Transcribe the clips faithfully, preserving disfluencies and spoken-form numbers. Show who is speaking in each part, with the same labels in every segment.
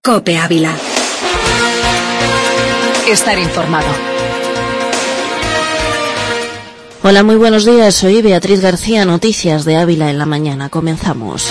Speaker 1: COPE Ávila. Estar informado.
Speaker 2: Hola, muy buenos días. Soy Beatriz García, Noticias de Ávila en la mañana. Comenzamos.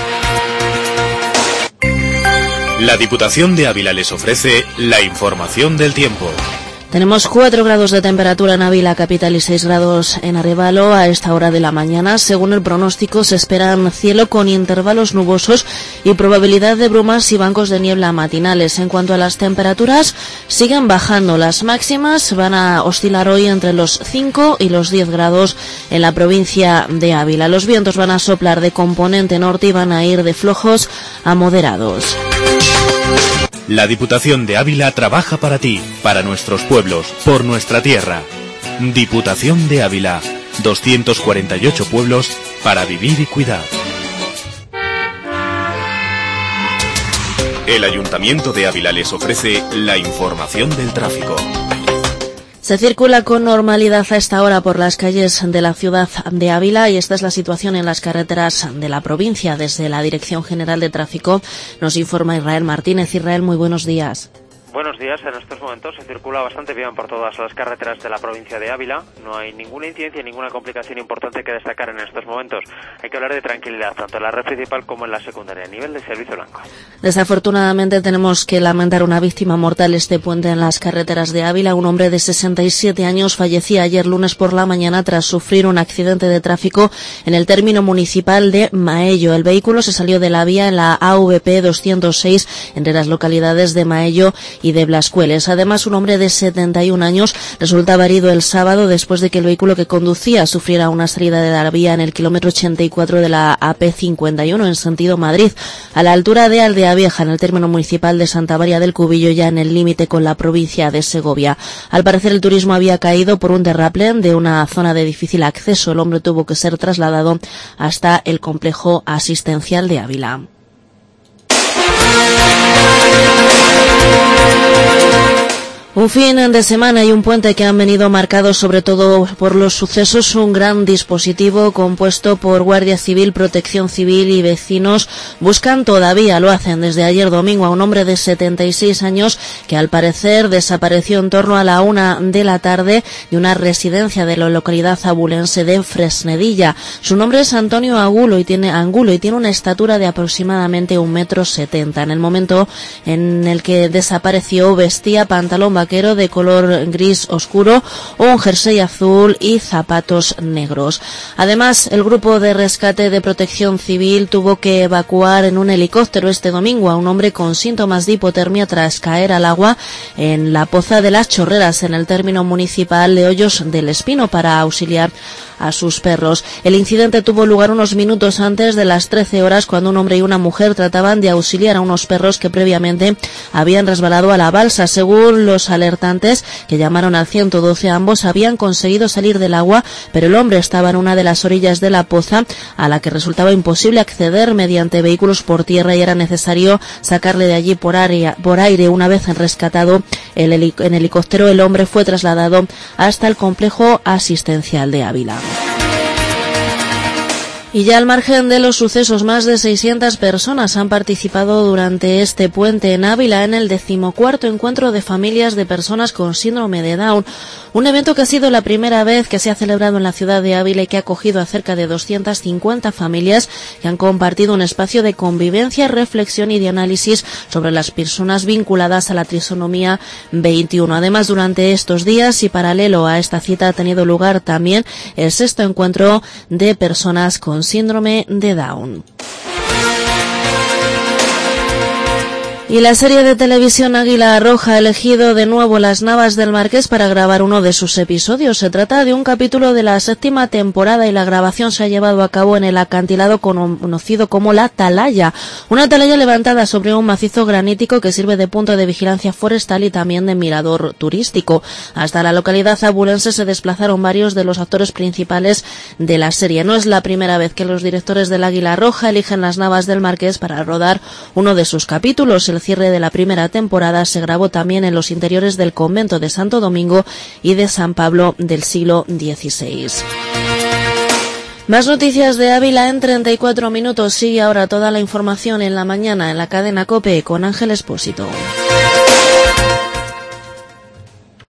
Speaker 3: La Diputación de Ávila les ofrece la información del tiempo.
Speaker 2: Tenemos cuatro grados de temperatura en Ávila capital y seis grados en Arévalo a esta hora de la mañana. Según el pronóstico, se esperan cielo con intervalos nubosos y probabilidad de brumas y bancos de niebla matinales. En cuanto a las temperaturas, siguen bajando. Las máximas van a oscilar hoy entre los cinco y los diez grados en la provincia de Ávila. Los vientos van a soplar de componente norte y van a ir de flojos a moderados.
Speaker 3: La Diputación de Ávila trabaja para ti, para nuestros pueblos, por nuestra tierra. Diputación de Ávila, doscientos cuarenta y ocho pueblos para vivir y cuidar. El Ayuntamiento de Ávila les ofrece la información del tráfico.
Speaker 2: Se circula con normalidad a esta hora por las calles de la ciudad de Ávila y esta es la situación en las carreteras de la provincia. Desde la Dirección General de Tráfico nos informa Israel Martínez. Israel, muy buenos días.
Speaker 4: Buenos días. En estos momentos se circula bastante bien por todas las carreteras de la provincia de Ávila. No hay ninguna incidencia y ninguna complicación importante que destacar en estos momentos. Hay que hablar de tranquilidad, tanto en la red principal como en la secundaria, a nivel de servicio blanco.
Speaker 2: Desafortunadamente tenemos que lamentar una víctima mortal este puente en las carreteras de Ávila. Un hombre de sesenta y siete años fallecía ayer lunes por la mañana tras sufrir un accidente de tráfico en el término municipal de Maello. El vehículo se salió de la vía en la A V P doscientos seis entre las localidades de Maello y de Blascueles. Además, un hombre de setenta y un años resultaba herido el sábado después de que el vehículo que conducía sufriera una salida de la vía en el kilómetro ochenta y cuatro de la A P cincuenta y uno en sentido Madrid, a la altura de Aldea Vieja, en el término municipal de Santa María del Cubillo, ya en el límite con la provincia de Segovia. Al parecer, el turismo había caído por un derraplén de una zona de difícil acceso. El hombre tuvo que ser trasladado hasta el complejo asistencial de Ávila. Un fin de semana y un puente que han venido marcados sobre todo por los sucesos. Un gran dispositivo compuesto por Guardia Civil, Protección Civil y vecinos buscan todavía, lo hacen desde ayer domingo, a un hombre de setenta y seis años que al parecer desapareció en torno a la una de la tarde de una residencia de la localidad abulense de Fresnedilla. Su nombre es Antonio Angulo y tiene, Angulo y tiene una estatura de aproximadamente un metro setenta. En el momento en el que desapareció vestía pantalón vaquero de color gris oscuro o un jersey azul y zapatos negros. Además, el grupo de rescate de Protección Civil tuvo que evacuar en un helicóptero este domingo a un hombre con síntomas de hipotermia tras caer al agua en la Poza de las Chorreras, en el término municipal de Hoyos del Espino, para auxiliar a sus perros. El incidente tuvo lugar unos minutos antes de las trece horas, cuando un hombre y una mujer trataban de auxiliar a unos perros que previamente habían resbalado a la balsa. Según los alertantes que llamaron al ciento doce, ambos habían conseguido salir del agua, pero el hombre estaba en una de las orillas de la poza a la que resultaba imposible acceder mediante vehículos por tierra y era necesario sacarle de allí por, área, por aire. Una vez rescatado el helic- en helicóptero, el hombre fue trasladado hasta el complejo asistencial de Ávila. Y ya al margen de los sucesos, más de seiscientas personas han participado durante este puente en Ávila en el decimocuarto encuentro de familias de personas con síndrome de Down. Un evento que ha sido la primera vez que se ha celebrado en la ciudad de Ávila y que ha acogido a cerca de doscientas cincuenta familias que han compartido un espacio de convivencia, reflexión y de análisis sobre las personas vinculadas a la trisomía veintiuno. Además, durante estos días y paralelo a esta cita ha tenido lugar también el sexto encuentro de personas con síndrome de Down. Y la serie de televisión Águila Roja ha elegido de nuevo Las Navas del Marqués para grabar uno de sus episodios. Se trata de un capítulo de la séptima temporada y la grabación se ha llevado a cabo en el acantilado conocido como La Atalaya, una atalaya levantada sobre un macizo granítico que sirve de punto de vigilancia forestal y también de mirador turístico. Hasta la localidad abulense se desplazaron varios de los actores principales de la serie. No es la primera vez que los directores del Águila Roja eligen Las Navas del Marqués para rodar uno de sus capítulos. El cierre de la primera temporada se grabó también en los interiores del convento de Santo Domingo y de San Pablo del siglo dieciséis. Más noticias de Ávila en treinta y cuatro minutos. Sigue ahora toda la información en la mañana en la cadena COPE con Ángel Expósito.